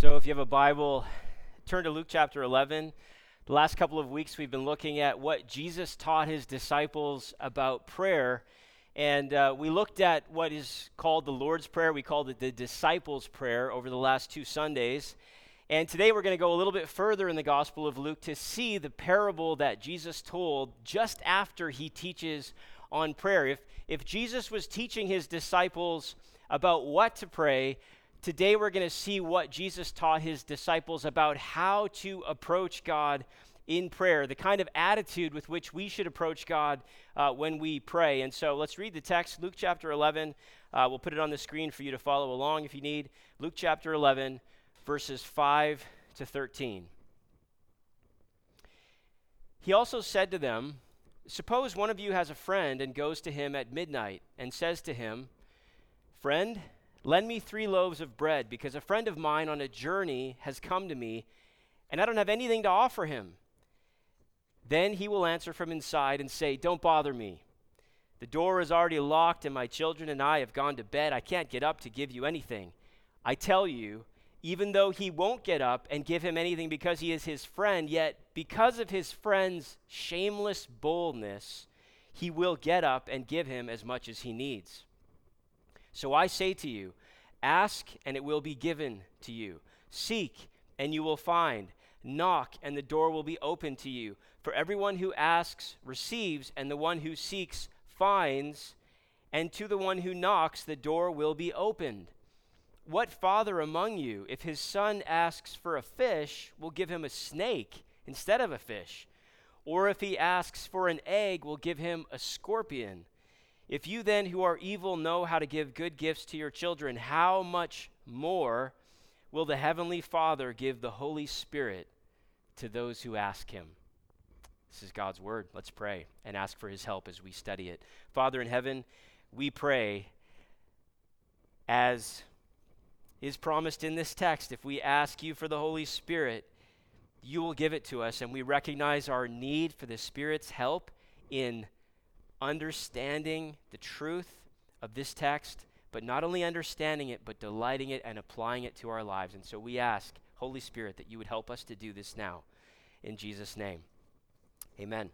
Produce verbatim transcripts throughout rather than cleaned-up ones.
So if you have a Bible, turn to Luke chapter eleven. The last couple of weeks we've been looking at what Jesus taught his disciples about prayer. And uh, we looked at what is called the Lord's Prayer. We called it the Disciples' Prayer over the last two Sundays. And today we're going to go a little bit further in the Gospel of Luke to see the parable that Jesus told just after he teaches on prayer. If, if Jesus was teaching his disciples about what to pray, today we're going to see what Jesus taught his disciples about how to approach God in prayer, the kind of attitude with which we should approach God uh, when we pray. And so let's read the text, Luke chapter eleven. Uh, we'll put it on the screen for you to follow along if you need. Luke chapter eleven, verses five to thirteen. He also said to them, "Suppose one of you has a friend and goes to him at midnight and says to him, 'Friend, lend me three loaves of bread, because a friend of mine on a journey has come to me, and I don't have anything to offer him.' Then he will answer from inside and say, 'Don't bother me. The door is already locked, and my children and I have gone to bed. I can't get up to give you anything.' I tell you, even though he won't get up and give him anything because he is his friend, yet because of his friend's shameless boldness, he will get up and give him as much as he needs. So I say to you, ask and it will be given to you. Seek and you will find. Knock and the door will be opened to you. For everyone who asks receives, and the one who seeks finds, and to the one who knocks the door will be opened. What father among you, if his son asks for a fish, will give him a snake instead of a fish? Or if he asks for an egg, will give him a scorpion? If you then, who are evil, know how to give good gifts to your children, how much more will the Heavenly Father give the Holy Spirit to those who ask him?" This is God's word. Let's pray and ask for his help as we study it. Father in heaven, we pray, as is promised in this text, if we ask you for the Holy Spirit, you will give it to us, and we recognize our need for the Spirit's help in understanding the truth of this text, but not only understanding it, but delighting it and applying it to our lives. And so we ask, Holy Spirit, that you would help us to do this now. In Jesus' name, amen.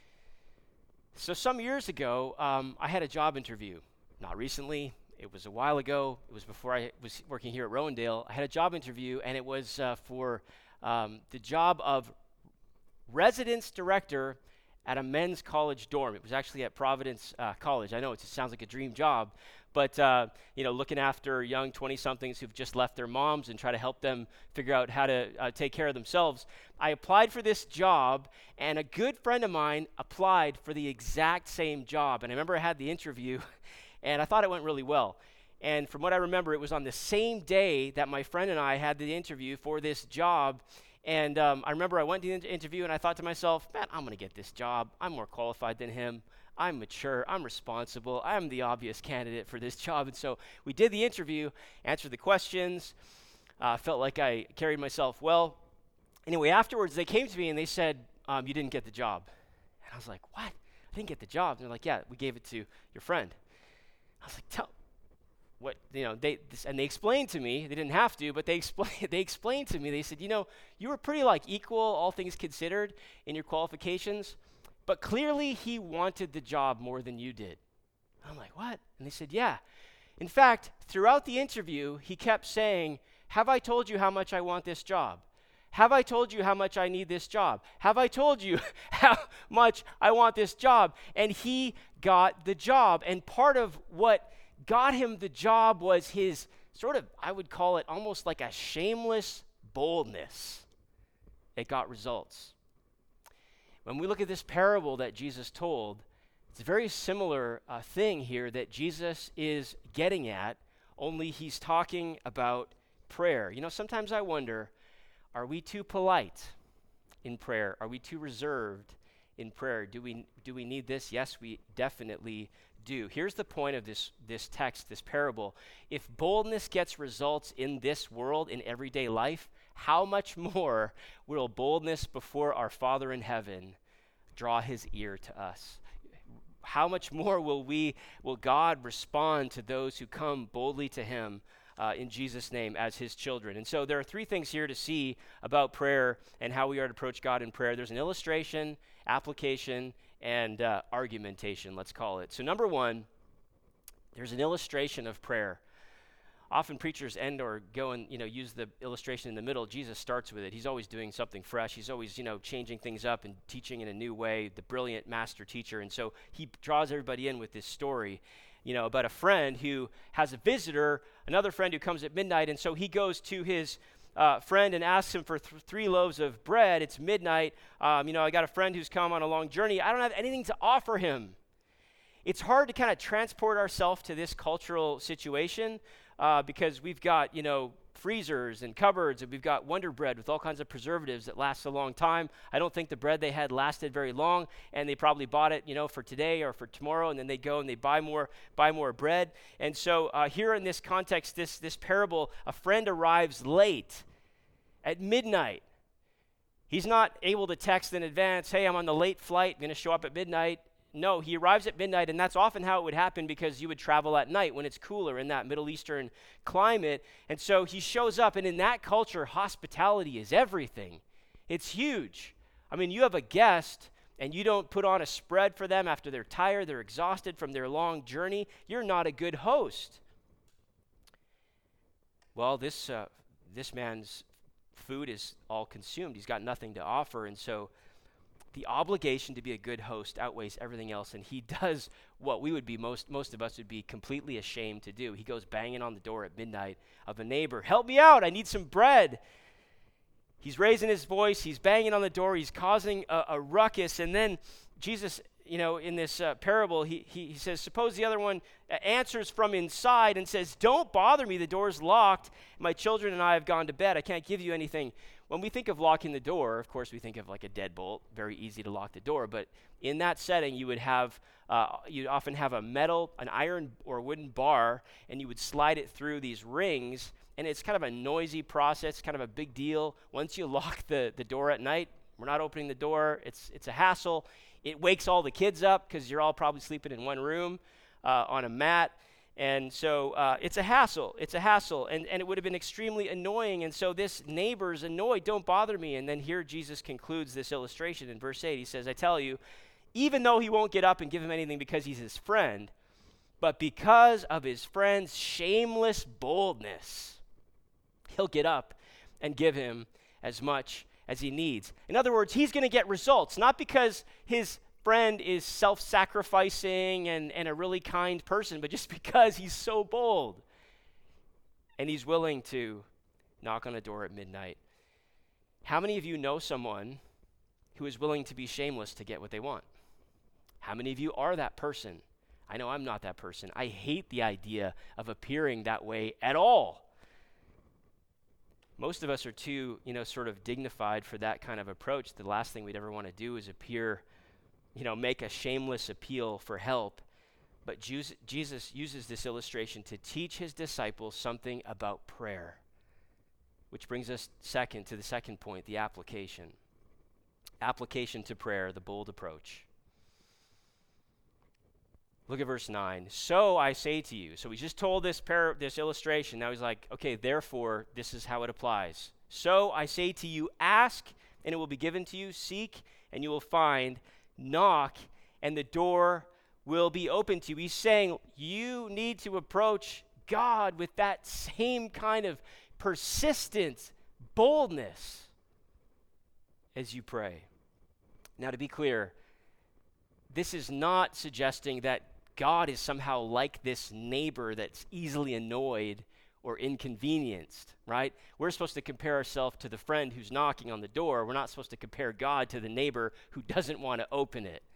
So some years ago, um, I had a job interview. Not recently. It was a while ago. It was before I was working here at Rowendale. I had a job interview, and it was uh, for um, the job of residence director at a men's college dorm. It was actually at Providence uh, College. I know it sounds like a dream job, but uh, you know, looking after young twenty-somethings who've just left their moms and try to help them figure out how to uh, take care of themselves. I applied for this job, and a good friend of mine applied for the exact same job. And I remember I had the interview, and I thought it went really well. And from what I remember, it was on the same day that my friend and I had the interview for this job. And um, I remember I went to the inter- interview and I thought to myself, man, I'm going to get this job. I'm more qualified than him. I'm mature. I'm responsible. I'm the obvious candidate for this job. And so we did the interview, answered the questions, uh, felt like I carried myself well. Anyway, afterwards, they came to me and they said, um, you didn't get the job. And I was like, what? I didn't get the job. And they're like, yeah, we gave it to your friend. I was like, tell what, you know, they, this, and they explained to me, they didn't have to, but they explained, they explained to me, they said, you know, you were pretty like equal, all things considered, in your qualifications, but clearly he wanted the job more than you did. I'm like, what? And they said, yeah. In fact, throughout the interview, he kept saying, have I told you how much I want this job? Have I told you how much I need this job? Have I told you how much I want this job? And he got the job. And part of what got him the job was his sort of, I would call it almost like a shameless boldness. It got results. When we look at this parable that Jesus told, it's a very similar uh, thing here that Jesus is getting at, only he's talking about prayer. You know, sometimes I wonder, are we too polite in prayer? Are we too reserved in prayer? Do we do we need this? Yes, we definitely do. Here's the point of this, this text, this parable. If boldness gets results in this world, in everyday life, how much more will boldness before our Father in heaven draw his ear to us? How much more will we, will God respond to those who come boldly to him uh, in Jesus' name as his children. And so there are three things here to see about prayer and how we are to approach God in prayer. There's an illustration, application, and uh, argumentation, let's call it. So number one, there's an illustration of prayer. Often preachers end or go and, you know, use the illustration in the middle. Jesus starts with it. He's always doing something fresh. He's always, you know, changing things up and teaching in a new way, the brilliant master teacher. And so he draws everybody in with this story, you know, about a friend who has a visitor, another friend who comes at midnight. And so he goes to his uh, friend and asks him for th- three loaves of bread. It's midnight. Um, you know, I got a friend who's come on a long journey. I don't have anything to offer him. It's hard to kind of transport ourselves to this cultural situation uh, because we've got, you know, freezers and cupboards, and we've got Wonder Bread with all kinds of preservatives that lasts a long time. I don't think the bread they had lasted very long, and they probably bought it, you know, for today or for tomorrow, and then they go and they buy more, buy more bread. And so uh, here in this context, this this parable, a friend arrives late at midnight. He's not able to text in advance, hey, I'm on the late flight, I'm going to show up at midnight. No, he arrives at midnight, and that's often how it would happen because you would travel at night when it's cooler in that Middle Eastern climate. And so he shows up, and in that culture, hospitality is everything. It's huge. I mean, you have a guest, and you don't put on a spread for them after they're tired, they're exhausted from their long journey. You're not a good host. Well, this uh, this man's food is all consumed. He's got nothing to offer, and so the obligation to be a good host outweighs everything else, and he does what we would be, most most of us would be completely ashamed to do. He goes banging on the door at midnight of a neighbor. Help me out, I need some bread. He's raising his voice, he's banging on the door, he's causing a, a ruckus, and then Jesus, you know, in this uh, parable, he, he he says, suppose the other one uh, answers from inside and says, don't bother me, the door's locked, my children and I have gone to bed, I can't give you anything. When we think of locking the door, of course, we think of like a deadbolt, very easy to lock the door. But in that setting, you would have, uh, you'd often have a metal, an iron or wooden bar, and you would slide it through these rings. And it's kind of a noisy process, kind of a big deal. Once you lock the, the door at night, we're not opening the door. It's it's a hassle. It wakes all the kids up because you're all probably sleeping in one room uh, on a mat. And so uh, it's a hassle. It's a hassle. And, and it would have been extremely annoying. And so this neighbor's annoyed. Don't bother me. And then here Jesus concludes this illustration in verse eight. He says, I tell you, even though he won't get up and give him anything because he's his friend, but because of his friend's shameless boldness, he'll get up and give him as much as he needs. In other words, he's going to get results, not because his friend is self-sacrificing and, and a really kind person, but just because he's so bold and he's willing to knock on a door at midnight. How many of you know someone who is willing to be shameless to get what they want? How many of you are that person? I know I'm not that person. I hate the idea of appearing that way at all. Most of us are too, you know, sort of dignified for that kind of approach. The last thing we'd ever want to do is appear, you know, make a shameless appeal for help. But Jesus, Jesus uses this illustration to teach his disciples something about prayer, which brings us second to the second point, the application. Application to prayer, the bold approach. Look at verse nine. So I say to you. So we just told this par- this illustration. Now he's like, okay, therefore, this is how it applies. So I say to you, ask, and it will be given to you. Seek, and you will find. Knock, and the door will be open to you. He's saying you need to approach God with that same kind of persistent boldness as you pray. Now, to be clear, this is not suggesting that God is somehow like this neighbor that's easily annoyed or inconvenienced, right? We're supposed to compare ourselves to the friend who's knocking on the door. We're not supposed to compare God to the neighbor who doesn't want to open it.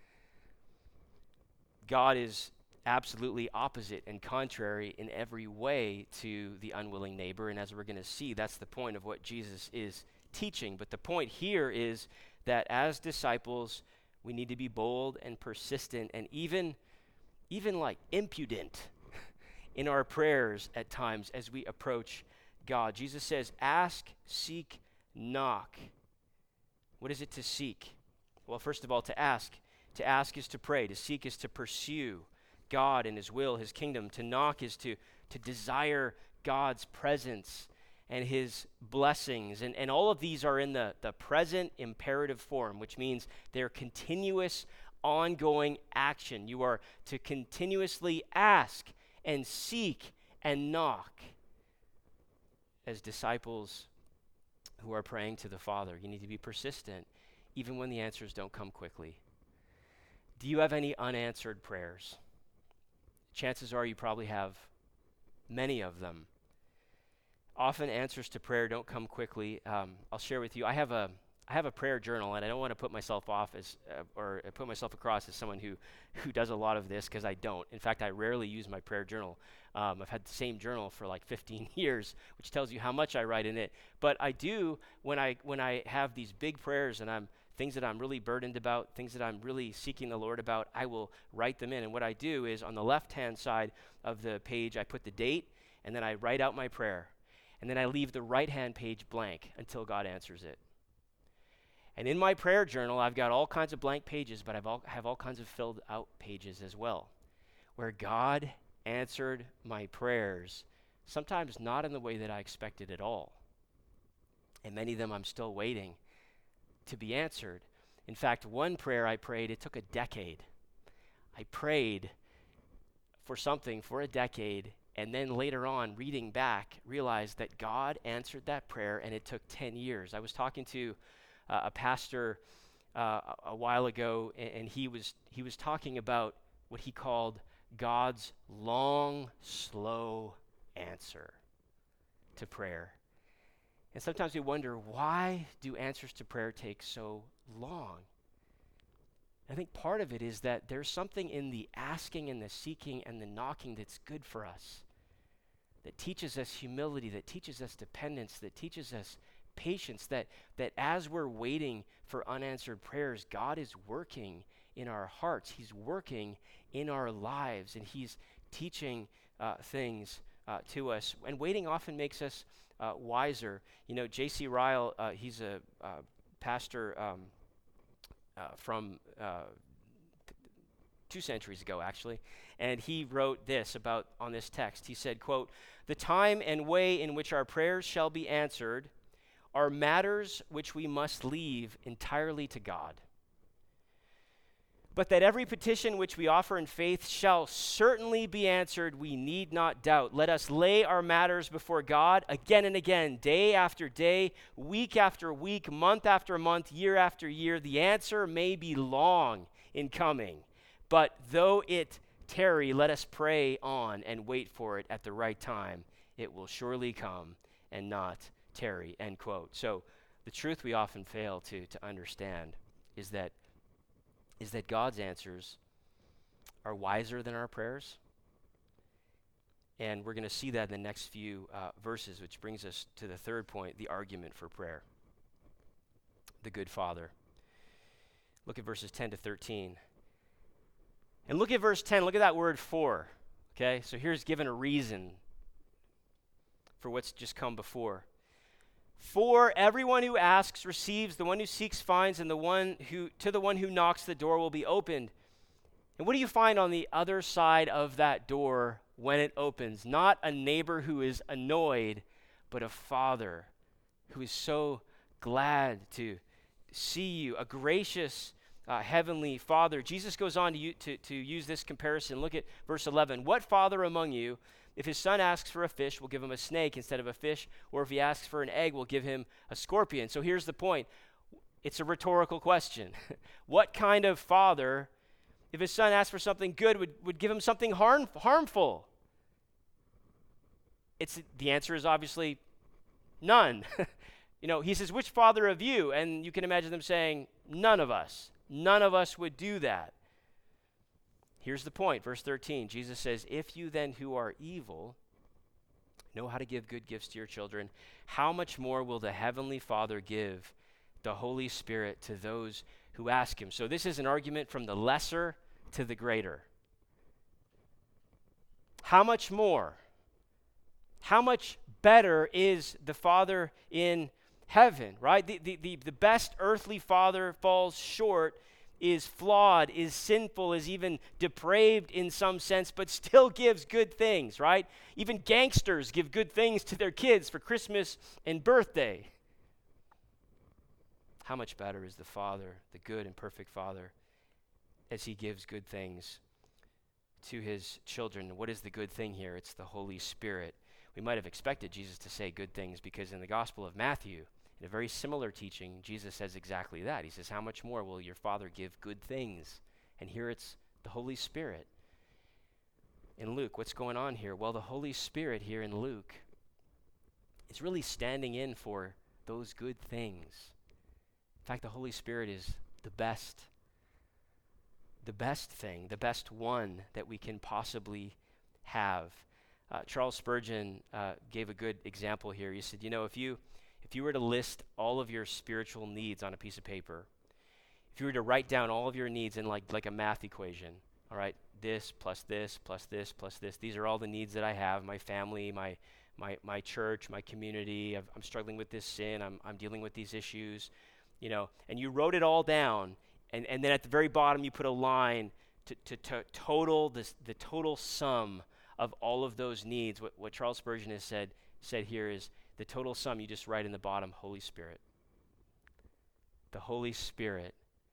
God is absolutely opposite and contrary in every way to the unwilling neighbor, and as we're going to see, that's the point of what Jesus is teaching. But the point here is that as disciples, we need to be bold and persistent and even, even like impudent in our prayers at times as we approach God. Jesus says, ask, seek, knock. What is it to seek? Well, first of all, to ask. To ask is to pray. To seek is to pursue God and his will, his kingdom. To knock is to, to desire God's presence and his blessings. And, and all of these are in the, the present imperative form, which means they're continuous, ongoing action. You are to continuously ask and seek and knock as disciples who are praying to the Father. You need to be persistent, even when the answers don't come quickly. Do you have any unanswered prayers? Chances are you probably have many of them. Often answers to prayer don't come quickly. Um, I'll share with you, I have a I have a prayer journal, and I don't want to put myself off as, uh, or put myself across as someone who, who does a lot of this, because I don't. In fact, I rarely use my prayer journal. Um, I've had the same journal for like fifteen years, which tells you how much I write in it. But I do, when I when I have these big prayers and I'm things that I'm really burdened about, things that I'm really seeking the Lord about, I will write them in. And what I do is on the left-hand side of the page, I put the date, and then I write out my prayer. And then I leave the right-hand page blank until God answers it. And in my prayer journal, I've got all kinds of blank pages, but I all, have all kinds of filled out pages as well, where God answered my prayers, sometimes not in the way that I expected at all. And many of them I'm still waiting to be answered. In fact, one prayer I prayed, it took a decade. I prayed for something for a decade, and then later on, reading back, realized that God answered that prayer, and it took ten years. I was talking to uh, a pastor uh, a, a while ago, and, and he was he was talking about what he called God's long, slow answer to prayer. And sometimes we wonder, why do answers to prayer take so long? I think part of it is that there's something in the asking and the seeking and the knocking that's good for us, that teaches us humility, that teaches us dependence, that teaches us patience, that, that as we're waiting for unanswered prayers, God is working in our hearts. He's working in our lives, and he's teaching uh, things uh, to us. And waiting often makes us uh, wiser. You know, J C Ryle, uh, he's a uh, pastor um, uh, from uh, two centuries ago, actually, and he wrote this about on this text. He said, quote, "The time and way in which our prayers shall be answered are matters which we must leave entirely to God. But that every petition which we offer in faith shall certainly be answered, we need not doubt. Let us lay our matters before God again and again, day after day, week after week, month after month, year after year. The answer may be long in coming, but though it tarry, let us pray on and wait for it at the right time. It will surely come and not tarry," end quote. So the truth we often fail to, to understand is that is that God's answers are wiser than our prayers. And we're going to see that in the next few uh, verses, which brings us to the third point, the argument for prayer. The good Father. Look at verses ten to thirteen. And look at verse ten. Look at that word "for." Okay, so here's given a reason for what's just come before. "For everyone who asks receives, the one who seeks finds, and the one who to the one who knocks the door will be opened." And what do you find on the other side of that door when it opens? Not a neighbor who is annoyed, but a father who is so glad to see you, a gracious uh, heavenly Father. Jesus goes on to, u- to, to use this comparison. Look at verse eleven. "What father among you, if his son asks for a fish, will give him a snake instead of a fish? Or if he asks for an egg, will give him a scorpion?" So here's the point. It's a rhetorical question. What kind of father, if his son asked for something good, would, would give him something harm, harmful? It's the answer is obviously none. You know, he says, "Which father of you?" And you can imagine them saying, "None of us. None of us would do that." Here's the point, verse thirteen. Jesus says, "If you then who are evil know how to give good gifts to your children, how much more will the heavenly Father give the Holy Spirit to those who ask him?" So this is an argument from the lesser to the greater. How much more? How much better is the Father in heaven, right? The, the, the, the best earthly father falls short is flawed, is sinful, is even depraved in some sense, but still gives good things, right? Even gangsters give good things to their kids for Christmas and birthday. How much better is the Father, the good and perfect Father, as he gives good things to his children? What is the good thing here? It's the Holy Spirit. We might have expected Jesus to say good things because in the Gospel of Matthew, in a very similar teaching, Jesus says exactly that. He says, how much more will your Father give good things? And here it's the Holy Spirit. In Luke, what's going on here? Well, the Holy Spirit here in Luke is really standing in for those good things. In fact, the Holy Spirit is the best, the best thing, the best one that we can possibly have. Uh, Charles Spurgeon uh, gave a good example here. He said, you know, if you if you were to list all of your spiritual needs on a piece of paper, if you were to write down all of your needs in like like a math equation, all right, this plus this plus this plus this, these are all the needs that I have, my family, my my my church, my community, I've, I'm struggling with this sin, I'm I'm dealing with these issues, you know, and you wrote it all down, and, and then at the very bottom you put a line to, to, to total this, the total sum of all of those needs. What, what Charles Spurgeon has said said here is the total sum, you just write in the bottom, Holy Spirit. The Holy Spirit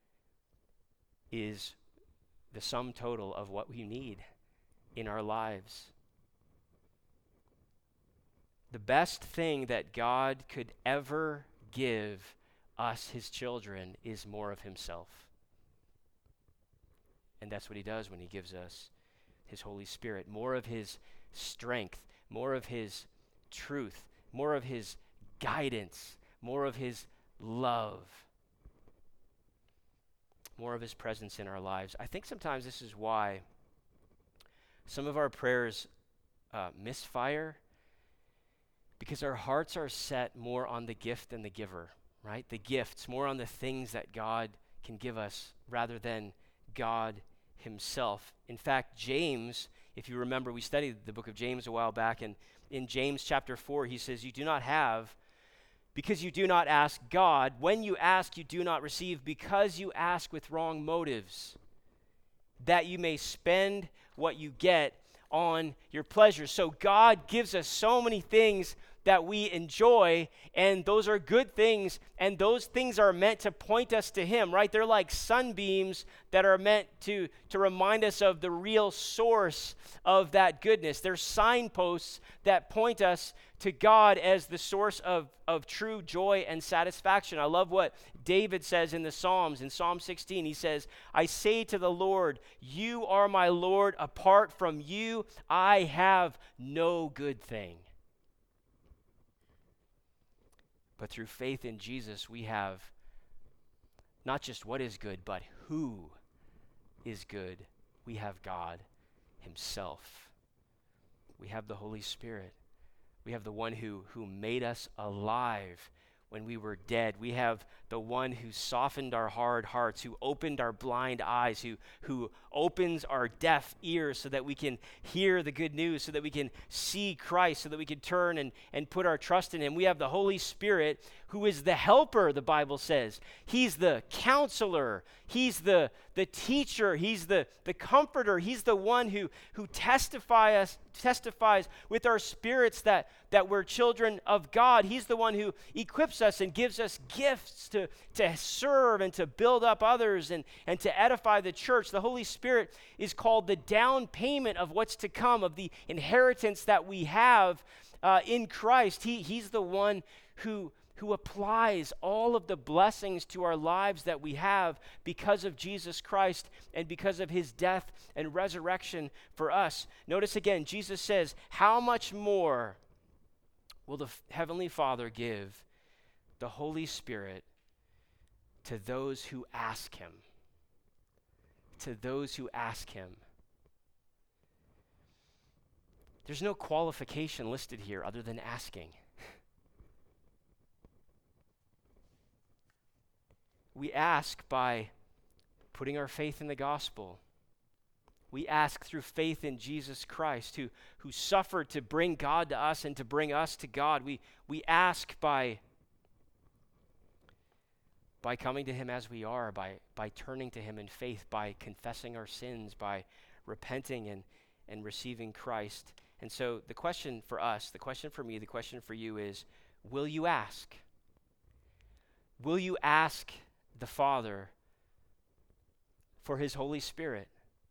is the sum total of what we need in our lives. The best thing that God could ever give us, his children, is more of himself. And that's what he does when he gives us his Holy Spirit. More of his strength, more of his truth, more of his guidance, more of his love, more of his presence in our lives. I think sometimes this is why some of our prayers uh, misfire, because our hearts are set more on the gift than the giver, right? The gifts, more on the things that God can give us rather than God himself. In fact, James, if you remember, we studied the book of James a while back, and in James chapter four, he says, you do not have because you do not ask God. When you ask, you do not receive because you ask with wrong motives, that you may spend what you get on your pleasures. So God gives us so many things that we enjoy, and those are good things, and those things are meant to point us to him, right? They're like sunbeams that are meant to, to remind us of the real source of that goodness. They're signposts that point us to God as the source of, of true joy and satisfaction. I love what David says in the Psalms. In Psalm sixteen, he says, I say to the Lord, you are my Lord. Apart from you, I have no good thing. But through faith in Jesus, we have not just what is good, but who is good. We have God himself. We have the Holy Spirit. We have the one who, who made us alive when we were dead. We have the one who softened our hard hearts, who opened our blind eyes, who, who opens our deaf ears so that we can hear the good news, so that we can see Christ, so that we can turn and, and put our trust in him. We have the Holy Spirit, who is the helper, the Bible says. He's the counselor. He's the, the teacher. He's the, the comforter. He's the one who, who testify us, testifies with our spirits that, that we're children of God. He's the one who equips us and gives us gifts to, to serve and to build up others and, and to edify the church. The Holy Spirit is called the down payment of what's to come, of the inheritance that we have uh, in Christ. He, he's the one who who applies all of the blessings to our lives that we have because of Jesus Christ and because of his death and resurrection for us. Notice again, Jesus says, how much more will the Heavenly Father give the Holy Spirit to those who ask him? To those who ask him. There's no qualification listed here other than asking. We ask by putting our faith in the gospel. We ask through faith in Jesus Christ, who, who suffered to bring God to us and to bring us to God. We, we ask by, by coming to him as we are, by, by turning to him in faith, by confessing our sins, by repenting and, and receiving Christ. And so the question for us, the question for me, the question for you is, will you ask? Will you ask the Father for his Holy Spirit?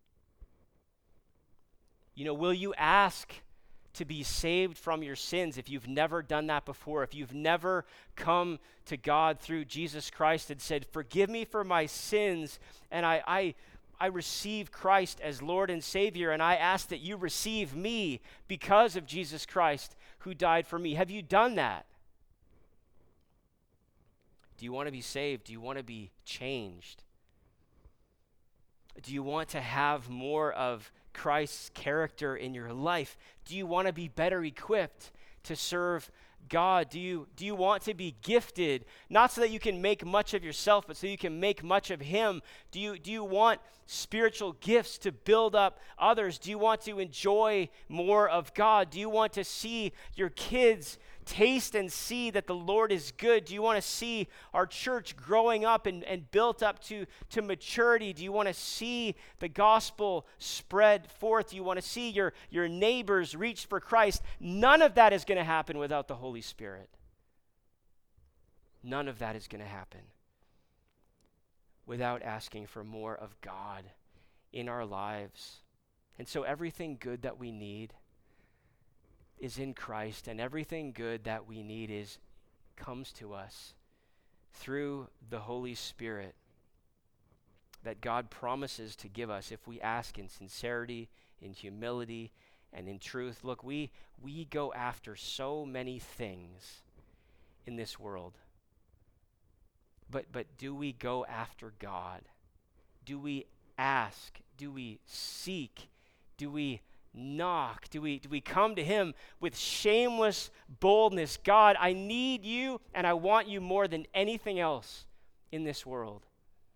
You know, will you ask to be saved from your sins if you've never done that before, if you've never come to God through Jesus Christ and said, forgive me for my sins, and I, I, I receive Christ as Lord and Savior, and I ask that you receive me because of Jesus Christ who died for me. Have you done that? Do you want to be saved? Do you want to be changed? Do you want to have more of Christ's character in your life? Do you want to be better equipped to serve God? Do you, do you want to be gifted, not so that you can make much of yourself, but so you can make much of him? Do you, do you want spiritual gifts to build up others? Do you want to enjoy more of God? Do you want to see your kids taste and see that the Lord is good? Do you want to see our church growing up and, and built up to, to maturity? Do you want to see the gospel spread forth? Do you want to see your, your neighbors reach for Christ? None of that is going to happen without the Holy Spirit. None of that is going to happen without asking for more of God in our lives. And so everything good that we need is in Christ, and everything good that we need is comes to us through the Holy Spirit that God promises to give us if we ask in sincerity, in humility, and in truth. Look, we we go after so many things in this world. But but do we go after God? Do we ask? Do we seek? Do we knock? Do we, do we come to him with shameless boldness? God, I need you and I want you more than anything else in this world.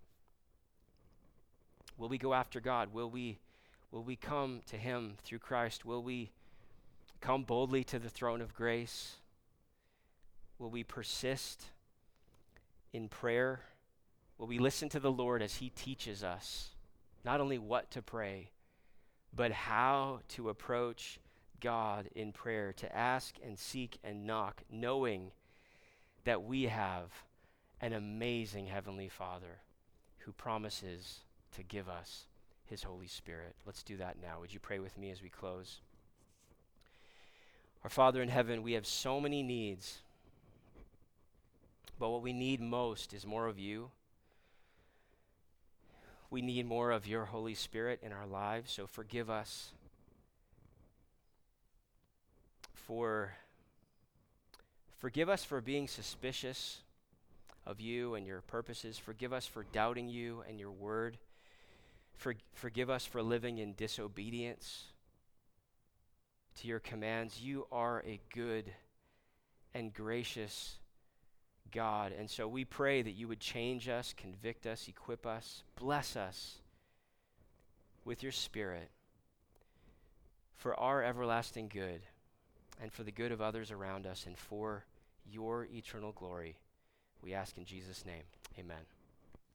Will we go after God? Will we, will we come to him through Christ? Will we come boldly to the throne of grace? Will we persist in prayer? Will we listen to the Lord as he teaches us not only what to pray, but how to approach God in prayer, to ask and seek and knock, knowing that we have an amazing Heavenly Father who promises to give us his Holy Spirit. Let's do that now. Would you pray with me as we close? Our Father in heaven, we have so many needs, but what we need most is more of you. We need more of your Holy Spirit in our lives, so forgive us for forgive us for being suspicious of you and your purposes. Forgive us for doubting you and your word. For, forgive us for living in disobedience to your commands. You are a good and gracious God. And so we pray that you would change us, convict us, equip us, bless us with your Spirit for our everlasting good and for the good of others around us and for your eternal glory. We ask in Jesus' name, amen.